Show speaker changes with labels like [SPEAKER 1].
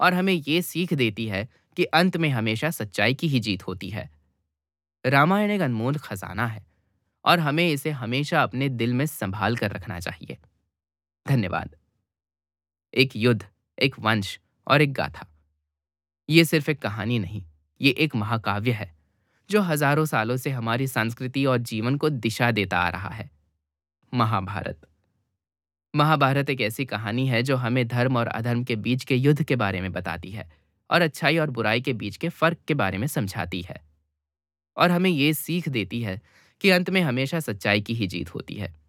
[SPEAKER 1] और हमें ये सीख देती है कि अंत में हमेशा सच्चाई की ही जीत होती है। रामायण एक अनमोल खजाना है और हमें इसे हमेशा अपने दिल में संभाल कर रखना चाहिए। धन्यवाद। एक युद्ध, एक वंश और एक गाथा, ये सिर्फ एक कहानी नहीं, ये एक महाकाव्य है जो हजारों सालों से हमारी संस्कृति और जीवन को दिशा देता आ रहा है। महाभारत। महाभारत एक ऐसी कहानी है जो हमें धर्म और अधर्म के बीच के युद्ध के बारे में बताती है और अच्छाई और बुराई के बीच के फर्क के बारे में समझाती है और हमें ये सीख देती है कि अंत में हमेशा सच्चाई की ही जीत होती है।